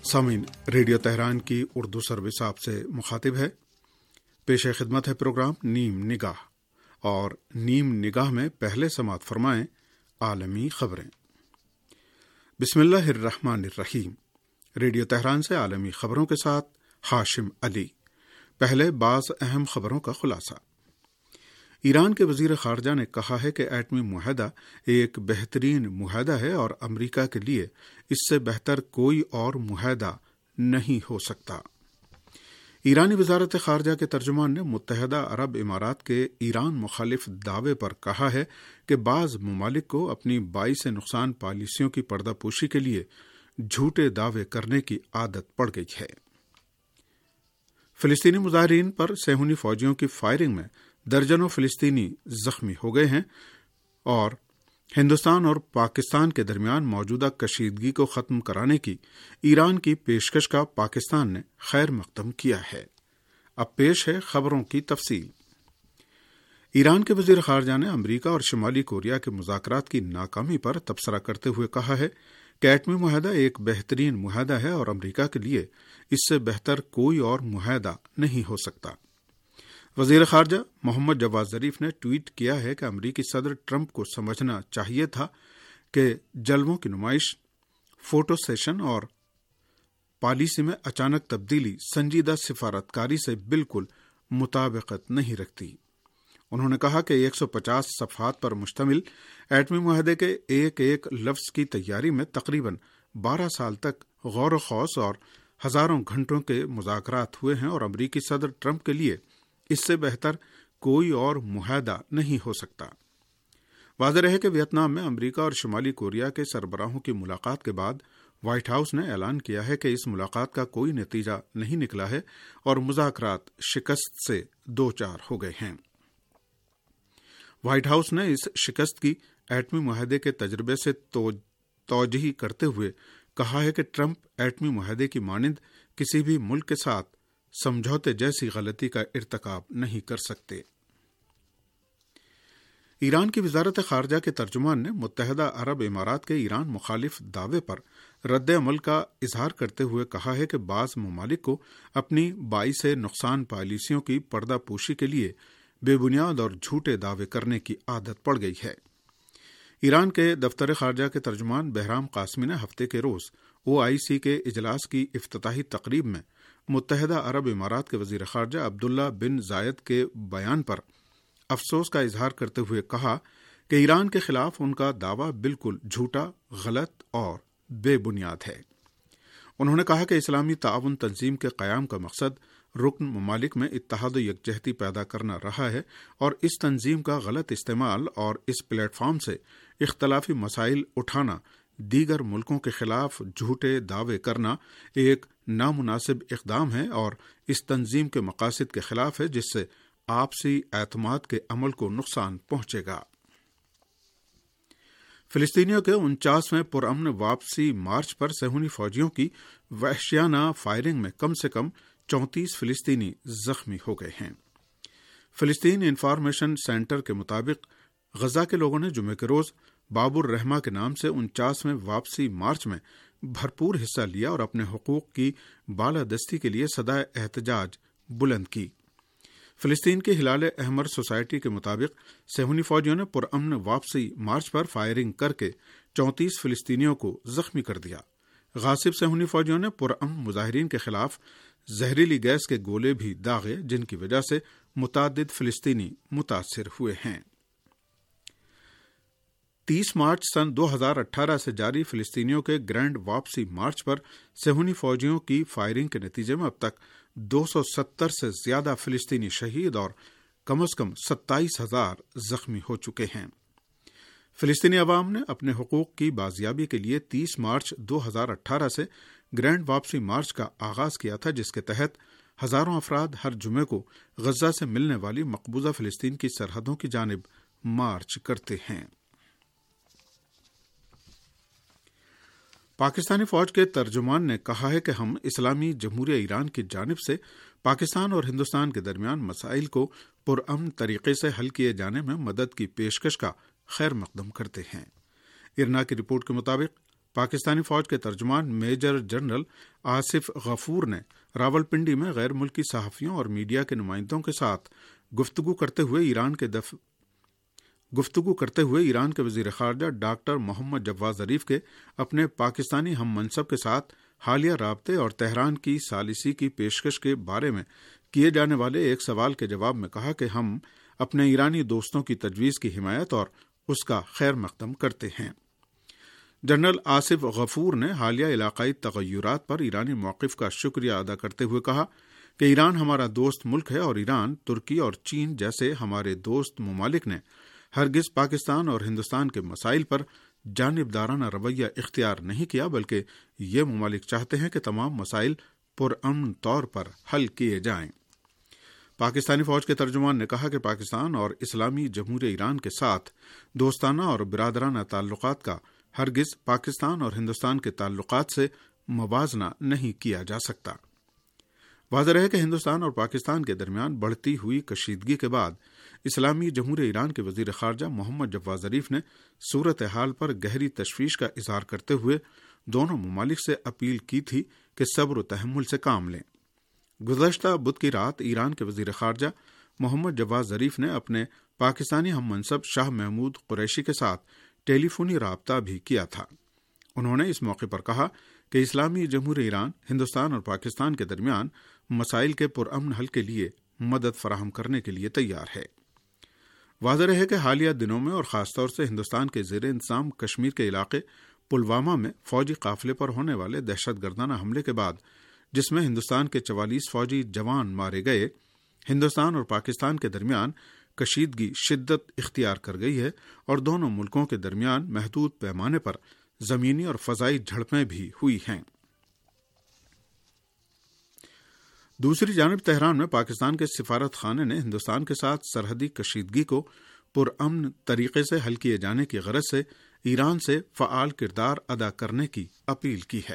سامعین، radio Tehran کی Urdu service آپ سے مخاطب ہے۔ پیش خدمت ہے پروگرام نیم نگاہ، اور نیم نگاہ میں پہلے سماعت فرمائیں عالمی خبریں۔ بسم اللہ الرحمن الرحیم۔ ریڈیو تہران سے عالمی خبروں کے ساتھ ہاشم علی۔ پہلے بعض اہم خبروں کا خلاصہ۔ ایران کے وزیر خارجہ نے کہا ہے کہ ایٹمی معاہدہ ایک بہترین معاہدہ ہے اور امریکہ کے لیے اس سے بہتر کوئی اور معاہدہ نہیں ہو سکتا۔ ایرانی وزارت خارجہ کے ترجمان نے متحدہ عرب امارات کے ایران مخالف دعوے پر کہا ہے کہ بعض ممالک کو اپنی باعث نقصان پالیسیوں کی پردہ پوشی کے لیے جھوٹے دعوے کرنے کی عادت پڑ گئی ہے۔ فلسطینی مظاہرین پر صہیونی فوجیوں کی فائرنگ میں درجنوں فلسطینی زخمی ہو گئے ہیں، اور ہندوستان اور پاکستان کے درمیان موجودہ کشیدگی کو ختم کرانے کی ایران کی پیشکش کا پاکستان نے خیر مقدم کیا ہے۔ اب پیش ہے خبروں کی تفصیل۔ ایران کے وزیر خارجہ نے امریکہ اور شمالی کوریا کے مذاکرات کی ناکامی پر تبصرہ کرتے ہوئے کہا ہے کہ ایٹمی معاہدہ ایک بہترین معاہدہ ہے اور امریکہ کے لیے اس سے بہتر کوئی اور معاہدہ نہیں ہو سکتا۔ وزیر خارجہ محمد جواد ظریف نے ٹویٹ کیا ہے کہ امریکی صدر ٹرمپ کو سمجھنا چاہیے تھا کہ جلووں کی نمائش، فوٹو سیشن اور پالیسی میں اچانک تبدیلی سنجیدہ سفارتکاری سے بالکل مطابقت نہیں رکھتی۔ انہوں نے کہا کہ 150 صفحات پر مشتمل ایٹمی معاہدے کے ایک ایک لفظ کی تیاری میں تقریباً 12 سال تک غور و خوض اور ہزاروں گھنٹوں کے مذاکرات ہوئے ہیں، اور امریکی صدر ٹرمپ کے لیے اس سے بہتر کوئی اور معاہدہ نہیں ہو سکتا۔ واضح رہے کہ ویتنام میں امریکہ اور شمالی کوریا کے سربراہوں کی ملاقات کے بعد وائٹ ہاؤس نے اعلان کیا ہے کہ اس ملاقات کا کوئی نتیجہ نہیں نکلا ہے اور مذاکرات شکست سے دوچار ہو گئے ہیں۔ وائٹ ہاؤس نے اس شکست کی ایٹمی معاہدے کے تجربے سے توجیہ کرتے ہوئے کہا ہے کہ ٹرمپ ایٹمی معاہدے کی مانند کسی بھی ملک کے ساتھ سمجھوتے جیسی غلطی کا ارتکاب نہیں کر سکتے۔ ایران کی وزارت خارجہ کے ترجمان نے متحدہ عرب امارات کے ایران مخالف دعوے پر رد عمل کا اظہار کرتے ہوئے کہا ہے کہ بعض ممالک کو اپنی باعث نقصان پالیسیوں کی پردہ پوشی کے لیے بے بنیاد اور جھوٹے دعوے کرنے کی عادت پڑ گئی ہے۔ ایران کے دفتر خارجہ کے ترجمان بہرام قاسمی نے ہفتے کے روز OIC کے اجلاس کی افتتاحی تقریب میں متحدہ عرب امارات کے وزیر خارجہ عبداللہ بن زائد کے بیان پر افسوس کا اظہار کرتے ہوئے کہا کہ ایران کے خلاف ان کا دعویٰ بالکل جھوٹا، غلط اور بے بنیاد ہے۔ انہوں نے کہا کہ اسلامی تعاون تنظیم کے قیام کا مقصد رکن ممالک میں اتحاد و یکجہتی پیدا کرنا رہا ہے، اور اس تنظیم کا غلط استعمال اور اس پلیٹ فارم سے اختلافی مسائل اٹھانا، دیگر ملکوں کے خلاف جھوٹے دعوے کرنا ایک نامناسب اقدام ہے اور اس تنظیم کے مقاصد کے خلاف ہے، جس سے آپسی اعتماد کے عمل کو نقصان پہنچے گا۔ فلسطینیوں کے 49ویں پرامن واپسی مارچ پر صہیونی فوجیوں کی وحشیانہ فائرنگ میں کم سے کم 34 فلسطینی زخمی ہو گئے ہیں۔ فلسطین انفارمیشن سینٹر کے مطابق غزہ کے لوگوں نے جمعے کے روز باب الرحمہ کے نام سے 49ویں واپسی مارچ میں بھرپور حصہ لیا اور اپنے حقوق کی بالادستی کے لیے صدائے احتجاج بلند کی۔ فلسطین کے ہلال احمر سوسائٹی کے مطابق صہیونی فوجیوں نے پرامن واپسی مارچ پر فائرنگ کر کے 34 فلسطینیوں کو زخمی کر دیا۔ غاصب صہیونی فوجیوں نے پرامن مظاہرین کے خلاف زہریلی گیس کے گولے بھی داغے، جن کی وجہ سے متعدد فلسطینی متاثر ہوئے ہیں۔ 30 مارچ سن 2018 سے جاری فلسطینیوں کے گرینڈ واپسی مارچ پر صہیونی فوجیوں کی فائرنگ کے نتیجے میں اب تک 270 سے زیادہ فلسطینی شہید اور کم از کم 27,000 زخمی ہو چکے ہیں۔ فلسطینی عوام نے اپنے حقوق کی بازیابی کے لیے 30 مارچ 2018 سے گرینڈ واپسی مارچ کا آغاز کیا تھا، جس کے تحت ہزاروں افراد ہر جمعے کو غزہ سے ملنے والی مقبوضہ فلسطین کی سرحدوں کی جانب مارچ کرتے ہیں۔ پاکستانی فوج کے ترجمان نے کہا ہے کہ ہم اسلامی جمہوریہ ایران کی جانب سے پاکستان اور ہندوستان کے درمیان مسائل کو پرامن طریقے سے حل کیے جانے میں مدد کی پیشکش کا خیر مقدم کرتے ہیں۔ ارنا کی رپورٹ کے مطابق پاکستانی فوج کے ترجمان میجر جنرل آصف غفور نے راولپنڈی میں غیر ملکی صحافیوں اور میڈیا کے نمائندوں کے ساتھ گفتگو کرتے ہوئے ایران کے وزیر خارجہ ڈاکٹر محمد جواد ظریف کے اپنے پاکستانی ہم منصب کے ساتھ حالیہ رابطے اور تہران کی ثالثی کی پیشکش کے بارے میں کیے جانے والے ایک سوال کے جواب میں کہا کہ ہم اپنے ایرانی دوستوں کی تجویز کی حمایت اور اس کا خیر مقدم کرتے ہیں۔ جنرل آصف غفور نے حالیہ علاقائی تغیرات پر ایرانی موقف کا شکریہ ادا کرتے ہوئے کہا کہ ایران ہمارا دوست ملک ہے اور ایران، ترکی اور چین جیسے ہمارے دوست ممالک نے ہرگز پاکستان اور ہندوستان کے مسائل پر جانبدارانہ رویہ اختیار نہیں کیا، بلکہ یہ ممالک چاہتے ہیں کہ تمام مسائل پرامن طور پر حل کیے جائیں۔ پاکستانی فوج کے ترجمان نے کہا کہ پاکستان اور اسلامی جمہوریہ ایران کے ساتھ دوستانہ اور برادرانہ تعلقات کا ہرگز پاکستان اور ہندوستان کے تعلقات سے موازنہ نہیں کیا جا سکتا۔ واضح ہے کہ ہندوستان اور پاکستان کے درمیان بڑھتی ہوئی کشیدگی کے بعد اسلامی جمہوریہ ایران کے وزیر خارجہ محمد جواد ظریف نے صورتحال پر گہری تشویش کا اظہار کرتے ہوئے دونوں ممالک سے اپیل کی تھی کہ صبر و تحمل سے کام لیں۔ گزشتہ بدھ کی رات ایران کے وزیر خارجہ محمد جواد ظریف نے اپنے پاکستانی ہم منصب شاہ محمود قریشی کے ساتھ ٹیلی فونی رابطہ بھی کیا تھا۔ انہوں نے اس موقع پر کہا کہ اسلامی جمہوریہ ایران ہندوستان اور پاکستان کے درمیان مسائل کے پرامن حل کے لیے مدد فراہم کرنے کے لیے تیار ہے۔ واضح ہے کہ حالیہ دنوں میں اور خاص طور سے ہندوستان کے زیر انتظام کشمیر کے علاقے پلوامہ میں فوجی قافلے پر ہونے والے دہشت گردانہ حملے کے بعد، جس میں ہندوستان کے 44 فوجی جوان مارے گئے، ہندوستان اور پاکستان کے درمیان کشیدگی شدت اختیار کر گئی ہے اور دونوں ملکوں کے درمیان محدود پیمانے پر زمینی اور فضائی جھڑپیں بھی ہوئی ہیں۔ دوسری جانب تہران میں پاکستان کے سفارت خانے نے ہندوستان کے ساتھ سرحدی کشیدگی کو پرامن طریقے سے حل کیے جانے کی غرض سے ایران سے فعال کردار ادا کرنے کی اپیل کی ہے۔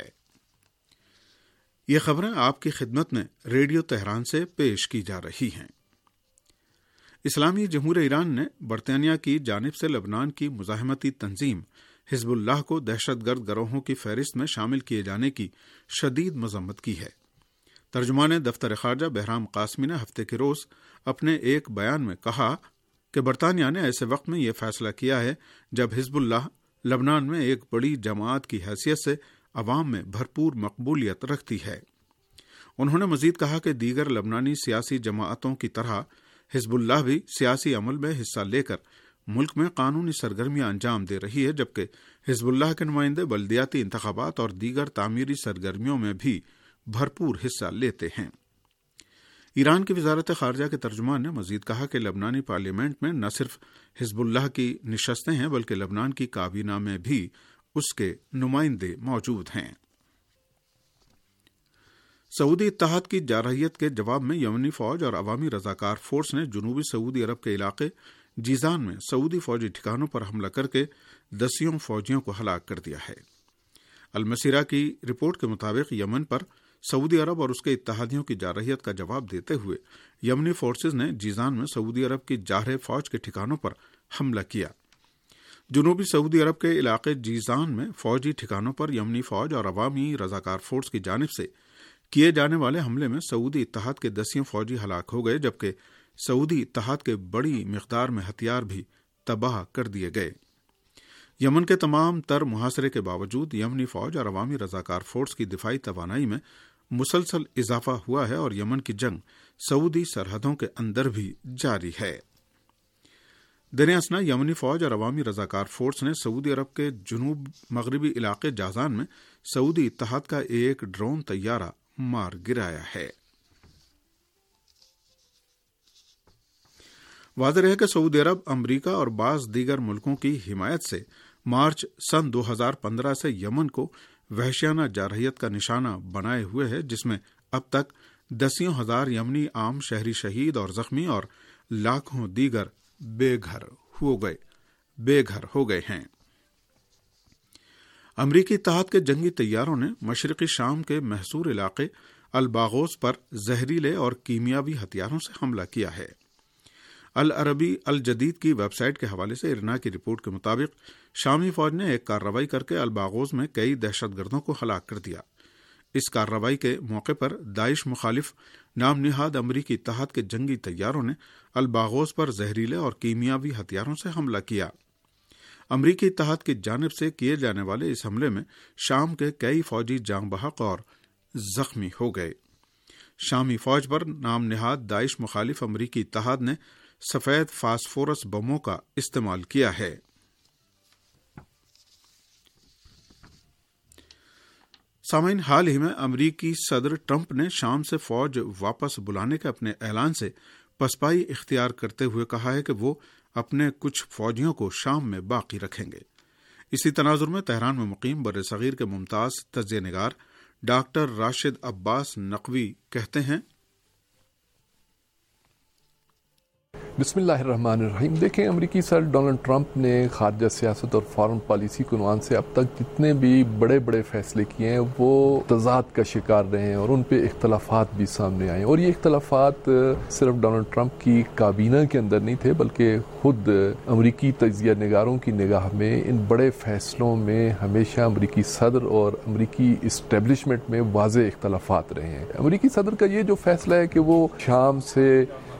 یہ خبریں آپ کی خدمت میں ریڈیو تہران سے پیش کی جا رہی ہیں۔ اسلامی جمہوریہ ایران نے برطانیہ کی جانب سے لبنان کی مزاحمتی تنظیم حزب اللہ کو دہشت گرد گروہوں کی فہرست میں شامل کیے جانے کی شدید مذمت کی ہے۔ ترجمان دفتر خارجہ بہرام قاسمی نے ہفتے کے روز اپنے ایک بیان میں کہا کہ برطانیہ نے ایسے وقت میں یہ فیصلہ کیا ہے جب حزب اللہ لبنان میں ایک بڑی جماعت کی حیثیت سے عوام میں بھرپور مقبولیت رکھتی ہے۔ انہوں نے مزید کہا کہ دیگر لبنانی سیاسی جماعتوں کی طرح حزب اللہ بھی سیاسی عمل میں حصہ لے کر ملک میں قانونی سرگرمیاں انجام دے رہی ہے، جبکہ حزب اللہ کے نمائندے بلدیاتی انتخابات اور دیگر تعمیری سرگرمیوں میں بھی بھرپور حصہ لیتے ہیں۔ ایران کی وزارت خارجہ کے ترجمان نے مزید کہا کہ لبنانی پارلیمنٹ میں نہ صرف حزب اللہ کی نشستیں ہیں بلکہ لبنان کی کابینہ میں بھی اس کے نمائندے موجود ہیں۔ سعودی اتحاد کی جارحیت کے جواب میں یمنی فوج اور عوامی رضاکار فورس نے جنوبی سعودی عرب کے علاقے جیزان میں سعودی فوجی ٹھکانوں پر حملہ کر کے 10 فوجیوں کو ہلاک کر دیا ہے۔ المسیرہ کی رپورٹ کے مطابق یمن پر سعودی عرب اور اس کے اتحادیوں کی جارحیت کا جواب دیتے ہوئے یمنی فورسز نے جیزان میں سعودی عرب کی جارح فوج کے ٹھکانوں پر حملہ کیا۔ جنوبی سعودی عرب کے علاقے جیزان میں فوجی ٹھکانوں پر یمنی فوج اور عوامی رضاکار فورس کی جانب سے کیے جانے والے حملے میں سعودی اتحاد کے 10 فوجی ہلاک ہو گئے، جبکہ سعودی اتحاد کے بڑی مقدار میں ہتھیار بھی تباہ کر دیے گئے۔ یمن کے تمام تر محاصرے کے باوجود یمنی فوج اور عوامی رضاکار فورس کی دفاعی توانائی میں مسلسل اضافہ ہوا ہے اور یمن کی جنگ سعودی سرحدوں کے اندر بھی جاری ہے۔ دن اثنا یمنی فوج اور عوامی رضاکار فورس نے سعودی عرب کے جنوب مغربی علاقے جازان میں سعودی اتحاد کا ایک ڈرون طیارہ مار گرایا ہے۔ واضح ہے کہ سعودی عرب، امریکہ اور بعض دیگر ملکوں کی حمایت سے مارچ سن 2015 سے یمن کو وحشیانہ جارحیت کا نشانہ بنائے ہوئے ہے، جس میں اب تک 10,000 یمنی عام شہری شہید اور زخمی اور لاکھوں دیگر بے گھر ہو گئے ہیں۔ امریکی اتحاد کے جنگی طیاروں نے مشرقی شام کے محصور علاقے الباغوس پر زہریلے اور کیمیاوی ہتھیاروں سے حملہ کیا ہے۔ العربی الجدید کی ویب سائٹ کے حوالے سے ارنا کی رپورٹ کے مطابق شامی فوج نے ایک کارروائی کر کے الباغوز میں کئی دہشت گردوں کو ہلاک کر دیا۔ اس کارروائی کے موقع پر داعش مخالف نام نہاد امریکی اتحاد کے جنگی طیاروں نے الباغوز پر زہریلے اور کیمیاوی ہتھیاروں سے حملہ کیا۔ امریکی اتحاد کی جانب سے کیے جانے والے اس حملے میں شام کے کئی فوجی جاں بحق اور زخمی ہو گئے۔ شامی فوج پر نام نہاد داعش مخالف امریکی اتحاد نے سفید فاسفورس بموں کا استعمال کیا ہے۔ سامعین، حال ہی میں امریکی صدر ٹرمپ نے شام سے فوج واپس بلانے کے اپنے اعلان سے پسپائی اختیار کرتے ہوئے کہا ہے کہ وہ اپنے کچھ فوجیوں کو شام میں باقی رکھیں گے۔ اسی تناظر میں تہران میں مقیم بر صغیر کے ممتاز تجزیہ نگار ڈاکٹر راشد عباس نقوی کہتے ہیں، بسم اللہ الرحمن الرحیم۔ دیکھیں، امریکی صدر ڈونلڈ ٹرمپ نے خارجہ سیاست اور فارن پالیسی کے عنوان سے اب تک جتنے بھی بڑے بڑے فیصلے کیے ہیں وہ تضاد کا شکار رہے ہیں اور ان پہ اختلافات بھی سامنے آئے، اور یہ اختلافات صرف ڈونلڈ ٹرمپ کی کابینہ کے اندر نہیں تھے بلکہ خود امریکی تجزیہ نگاروں کی نگاہ میں ان بڑے فیصلوں میں ہمیشہ امریکی صدر اور امریکی اسٹیبلشمنٹ میں واضح اختلافات رہے ہیں۔ امریکی صدر کا یہ جو فیصلہ ہے کہ وہ شام سے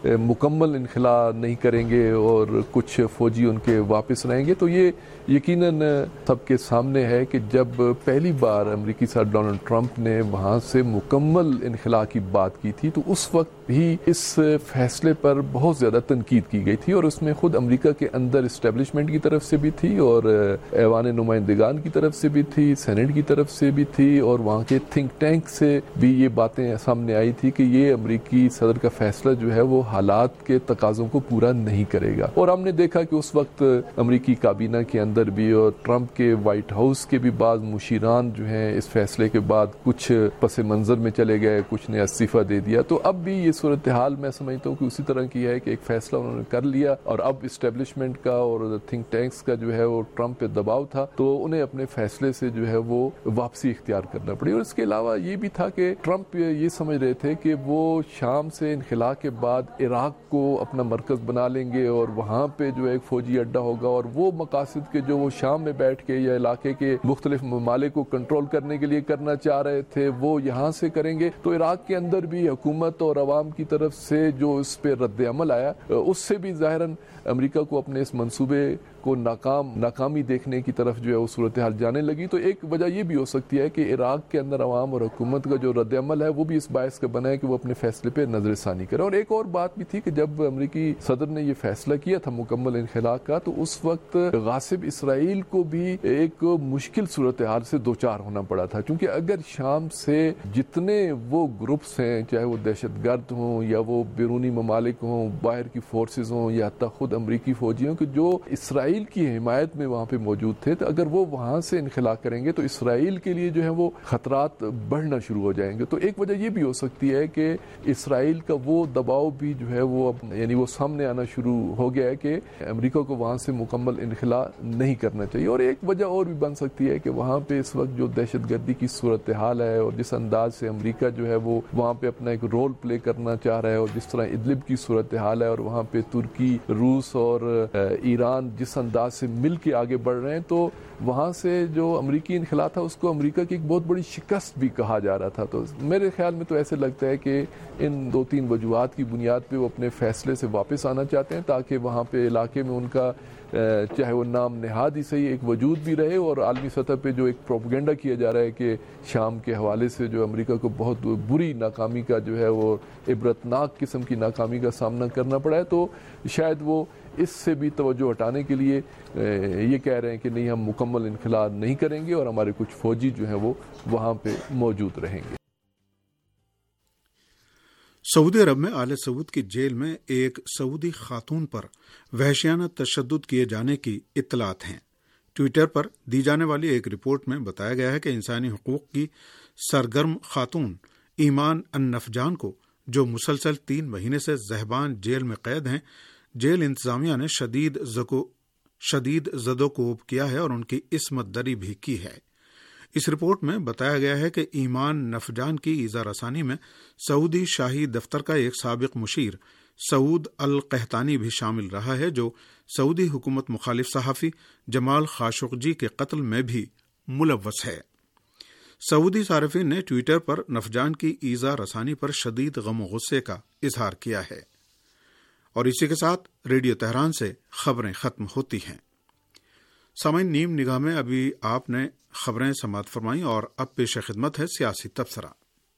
مکمل انخلاء نہیں کریں گے اور کچھ فوجی ان کے واپس رہیں گے، تو یہ یقیناً سب کے سامنے ہے کہ جب پہلی بار امریکی صدر ڈونلڈ ٹرمپ نے وہاں سے مکمل انخلاء کی بات کی تھی تو اس وقت بھی اس فیصلے پر بہت زیادہ تنقید کی گئی تھی، اور اس میں خود امریکہ کے اندر اسٹیبلشمنٹ کی طرف سے بھی تھی اور ایوان نمائندگان کی طرف سے بھی تھی، سینٹ کی طرف سے بھی تھی، اور وہاں کے تھنک ٹینک سے بھی یہ باتیں سامنے آئی تھی کہ یہ امریکی صدر کا فیصلہ جو ہے وہ حالات کے تقاضوں کو پورا نہیں کرے گا۔ اور ہم نے دیکھا کہ اس وقت امریکی کابینہ کے اندر بھی اور ٹرمپ کے وائٹ ہاؤس کے بھی بعض مشیران جو ہیں اس فیصلے کے بعد کچھ پس منظر میں چلے گئے، کچھ نے استعفیٰ دے دیا۔ تو اب بھی یہ صورتحال میں سمجھتا ہوں کہ اسی طرح کی ہے کہ ایک فیصلہ انہوں نے کر لیا اور اب اسٹیبلشمنٹ کا اور تھنک ٹینکس کا جو ہے وہ ٹرمپ پہ دباؤ تھا، تو انہیں اپنے فیصلے سے جو ہے وہ واپسی اختیار کرنا پڑی۔ اور اس کے علاوہ یہ بھی تھا کہ ٹرمپ یہ سمجھ رہے تھے کہ وہ شام سے انخلاء کے بعد عراق کو اپنا مرکز بنا لیں گے اور وہاں پہ جو ایک فوجی اڈہ ہوگا، اور وہ مقاصد کے جو وہ شام میں بیٹھ کے یا علاقے کے مختلف ممالک کو کنٹرول کرنے کے لیے کرنا چاہ رہے تھے وہ یہاں سے کریں گے۔ تو عراق کے اندر بھی حکومت اور عوام کی طرف سے جو اس پہ رد عمل آیا، اس سے بھی ظاہراً امریکہ کو اپنے اس منصوبے کو ناکامی دیکھنے کی طرف جو ہے وہ صورتحال جانے لگی۔ تو ایک وجہ یہ بھی ہو سکتی ہے کہ عراق کے اندر عوام اور حکومت کا جو رد عمل ہے وہ بھی اس باعث کا بنا ہے کہ وہ اپنے فیصلے پہ نظر ثانی کرے۔ اور ایک اور بات بھی تھی کہ جب امریکی صدر نے یہ فیصلہ کیا تھا مکمل انخلاء کا، تو اس وقت غاصب اسرائیل کو بھی ایک مشکل صورتحال سے دوچار ہونا پڑا تھا، کیونکہ اگر شام سے جتنے وہ گروپس ہیں، چاہے وہ دہشت گرد ہوں یا وہ بیرونی ممالک ہوں، باہر کی فورسز ہوں یا حتی خود امریکی فوجیوں کہ جو اسرائیل کی حمایت میں وہاں پہ موجود تھے، تو اگر وہ وہاں سے انخلاء کریں گے تو اسرائیل کے لیے جو ہے وہ خطرات بڑھنا شروع ہو جائیں گے۔ تو ایک وجہ یہ بھی ہو سکتی ہے کہ اسرائیل کا وہ دباؤ بھی جو ہے وہ یعنی وہ سامنے آنا شروع ہو گیا ہے کہ امریکہ کو وہاں سے مکمل انخلاء نہیں کرنا چاہیے۔ اور ایک وجہ اور بھی بن سکتی ہے کہ وہاں پہ اس وقت جو دہشت گردی کی صورتحال ہے اور جس انداز سے امریکہ جو ہے وہ وہاں پہ اپنا ایک رول پلے کرنا چاہ رہا ہے، اور جس طرح ادلب کی صورتحال ہے اور وہاں پہ ترکی، روس اور ایران جس انداز سے مل کے آگے بڑھ رہے ہیں، تو وہاں سے جو امریکی انخلاء تھا اس کو امریکہ کی ایک بہت بڑی شکست بھی کہا جا رہا تھا۔ تو میرے خیال میں تو ایسے لگتا ہے کہ ان 2-3 وجوہات کی بنیاد پہ وہ اپنے فیصلے سے واپس آنا چاہتے ہیں تاکہ وہاں پہ علاقے میں ان کا چاہے وہ نام نہاد ہی صحیح ایک وجود بھی رہے، اور عالمی سطح پہ جو ایک پروپیگنڈا کیا جا رہا ہے کہ شام کے حوالے سے جو امریکہ کو بہت بری ناکامی کا جو ہے وہ عبرتناک قسم کی ناکامی کا سامنا کرنا پڑا ہے، تو شاید وہ اس سے بھی توجہ ہٹانے کے لیے یہ کہہ رہے ہیں کہ نہیں، ہم مکمل انخلاء نہیں کریں گے اور ہمارے کچھ فوجی جو ہیں وہ وہاں پہ موجود رہیں گے۔ سعودی عرب میں آل سعود کی جیل میں ایک سعودی خاتون پر وحشیانہ تشدد کیے جانے کی اطلاعات ہیں۔ ٹویٹر پر دی جانے والی ایک رپورٹ میں بتایا گیا ہے کہ انسانی حقوق کی سرگرم خاتون ایمان النفجان کو، جو مسلسل 3 مہینے سے ذہبان جیل میں قید ہیں، جیل انتظامیہ نے شدید زدوکوب کیا ہے اور ان کی عصمت دری بھی کی ہے۔ اس رپورٹ میں بتایا گیا ہے کہ ایمان نفجان کی ایذا رسانی میں سعودی شاہی دفتر کا ایک سابق مشیر سعود القحطانی بھی شامل رہا ہے، جو سعودی حکومت مخالف صحافی جمال خاشقجی کے قتل میں بھی ملوث ہے۔ سعودی صارفین نے ٹویٹر پر نفجان کی ایذا رسانی پر شدید غم و غصے کا اظہار کیا ہے۔ اور اسی کے ساتھ ریڈیو تہران سے خبریں ختم ہوتی ہیں۔ سامعین، نیم نگاہ میں ابھی آپ نے خبریں سماعت فرمائیں اور اب پیش خدمت ہے سیاسی تبصرہ۔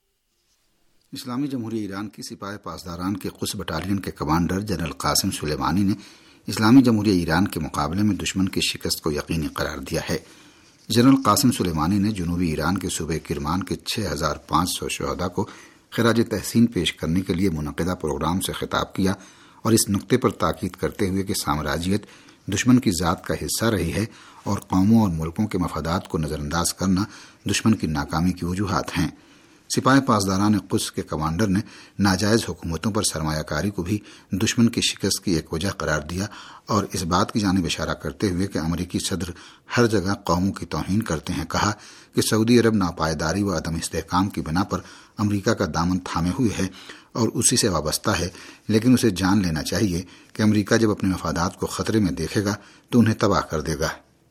اسلامی جمہوریہ ایران کی سپاہ پاسداران کے قدس بٹالین کے کمانڈر جنرل قاسم سلیمانی نے اسلامی جمہوریہ ایران کے مقابلے میں دشمن کی شکست کو یقینی قرار دیا ہے۔ جنرل قاسم سلیمانی نے جنوبی ایران کے صوبے کرمان کے 6500 شہداء کو خراج تحسین پیش کرنے کے لیے منعقدہ پروگرام سے خطاب کیا اور اس نقطے پر تاکید کرتے ہوئے کہ سامراجیت دشمن کی ذات کا حصہ رہی ہے اور قوموں اور ملکوں کے مفادات کو نظر انداز کرنا دشمن کی ناکامی کی وجوہات ہیں۔ سپاہ پاسداران قدس کے کمانڈر نے ناجائز حکومتوں پر سرمایہ کاری کو بھی دشمن کی شکست کی ایک وجہ قرار دیا اور اس بات کی جانب اشارہ کرتے ہوئے کہ امریکی صدر ہر جگہ قوموں کی توہین کرتے ہیں، کہا کہ سعودی عرب ناپائیداری و عدم استحکام کی بنا پر امریکہ کا دامن تھامے ہوئے ہے اور اسی سے وابستہ ہے، لیکن اسے جان لینا چاہیے کہ امریکہ جب اپنے مفادات کو خطرے میں دیکھے گا تو انہیں تباہ کر دے گا۔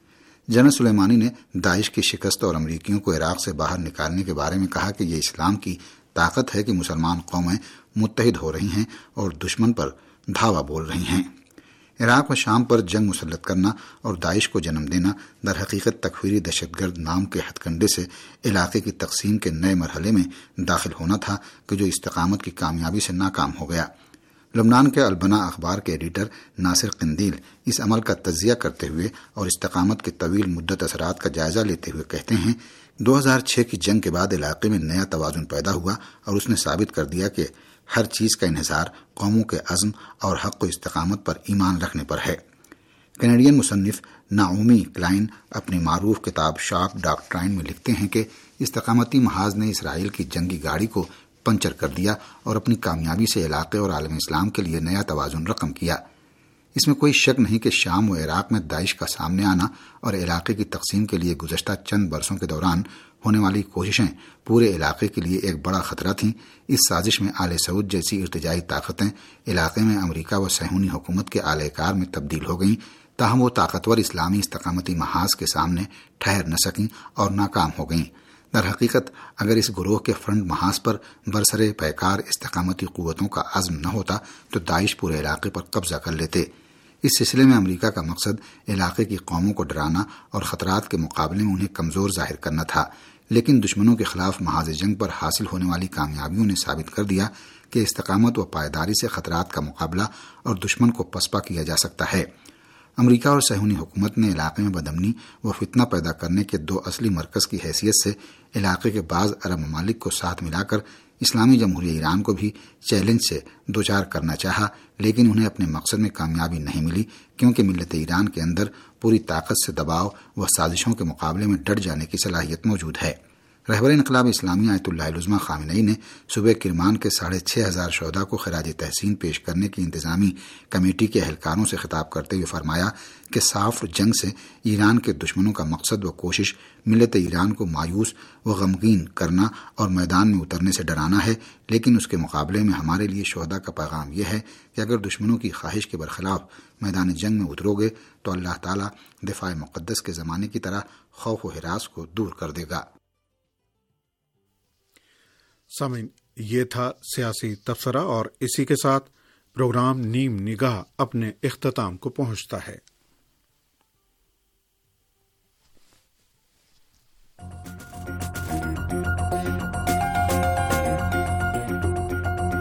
جنرل سلیمانی نے داعش کی شکست اور امریکیوں کو عراق سے باہر نکالنے کے بارے میں کہا کہ یہ اسلام کی طاقت ہے کہ مسلمان قومیں متحد ہو رہی ہیں اور دشمن پر دھاوا بول رہی ہیں۔ عراق و شام پر جنگ مسلط کرنا اور داعش کو جنم دینا در حقیقت تکفیری دہشت گرد نام کے ہتھ کنڈے سے علاقے کی تقسیم کے نئے مرحلے میں داخل ہونا تھا کہ جو استقامت کی کامیابی سے ناکام ہو گیا۔ لبنان کے البنا اخبار کے ایڈیٹر ناصر قندیل اس عمل کا تجزیہ کرتے ہوئے اور استقامت کے طویل مدت اثرات کا جائزہ لیتے ہوئے کہتے ہیں، 2006 کی جنگ کے بعد علاقے میں نیا توازن پیدا ہوا اور اس نے ثابت کر دیا کہ ہر چیز کا انحصار قوموں کے عزم اور حق و استقامت پر ایمان رکھنے پر ہے۔ کینیڈین مصنف نعومی کلائن اپنی معروف کتاب شارپ ڈاکٹرائن میں لکھتے ہیں کہ استقامتی محاذ نے اسرائیل کی جنگی گاڑی کو پنچر کر دیا اور اپنی کامیابی سے علاقے اور عالم اسلام کے لیے نیا توازن رقم کیا۔ اس میں کوئی شک نہیں کہ شام و عراق میں داعش کا سامنے آنا اور علاقے کی تقسیم کے لیے گزشتہ چند برسوں کے دوران ہونے والی کوششیں پورے علاقے کے لیے ایک بڑا خطرہ تھیں۔ اس سازش میں آل سعود جیسی ارتجاعی طاقتیں علاقے میں امریکہ و صہیونی حکومت کے اعلی کار میں تبدیل ہو گئیں، تاہم وہ طاقتور اسلامی استقامتی محاذ کے سامنے ٹھہر نہ سکیں اور ناکام ہو گئیں۔ در حقیقت اگر اس گروہ کے فرنٹ محاذ پر برسر پیکار استقامتی قوتوں کا عزم نہ ہوتا تو داعش پورے علاقے پر قبضہ کر لیتے۔ اس سلسلے میں امریکہ کا مقصد علاقے کی قوموں کو ڈرانا اور خطرات کے مقابلے میں انہیں کمزور ظاہر کرنا تھا، لیکن دشمنوں کے خلاف محاذ جنگ پر حاصل ہونے والی کامیابیوں نے ثابت کر دیا کہ استقامت و پائیداری سے خطرات کا مقابلہ اور دشمن کو پسپا کیا جا سکتا ہے۔ امریکہ اور صہیونی حکومت نے علاقے میں بدامنی و فتنہ پیدا کرنے کے دو اصلی مرکز کی حیثیت سے علاقے کے بعض عرب ممالک کو ساتھ ملا کر اسلامی جمہوریہ ایران کو بھی چیلنج سے دوچار کرنا چاہا، لیکن انہیں اپنے مقصد میں کامیابی نہیں ملی، کیونکہ ملت ایران کے اندر پوری طاقت سے دباؤ و سازشوں کے مقابلے میں ڈٹ جانے کی صلاحیت موجود ہے۔ رہبر انقلاب اسلامی آیت اللہ العظمہ خامنئی نے صوبہ کرمان کے 6500 شہداء کو خراج تحسین پیش کرنے کی انتظامی کمیٹی کے اہلکاروں سے خطاب کرتے ہوئے فرمایا کہ صاف جنگ سے ایران کے دشمنوں کا مقصد و کوشش ملت ایران کو مایوس و غمگین کرنا اور میدان میں اترنے سے ڈرانا ہے، لیکن اس کے مقابلے میں ہمارے لیے شہداء کا پیغام یہ ہے کہ اگر دشمنوں کی خواہش کے برخلاف میدان جنگ میں اترو گے تو اللہ تعالیٰ دفاع مقدس کے زمانے کی طرح خوف و ہراس کو دور کر دے گا۔ سامعین، یہ تھا سیاسی تبصرہ اور اسی کے ساتھ پروگرام نیم نگاہ اپنے اختتام کو پہنچتا ہے۔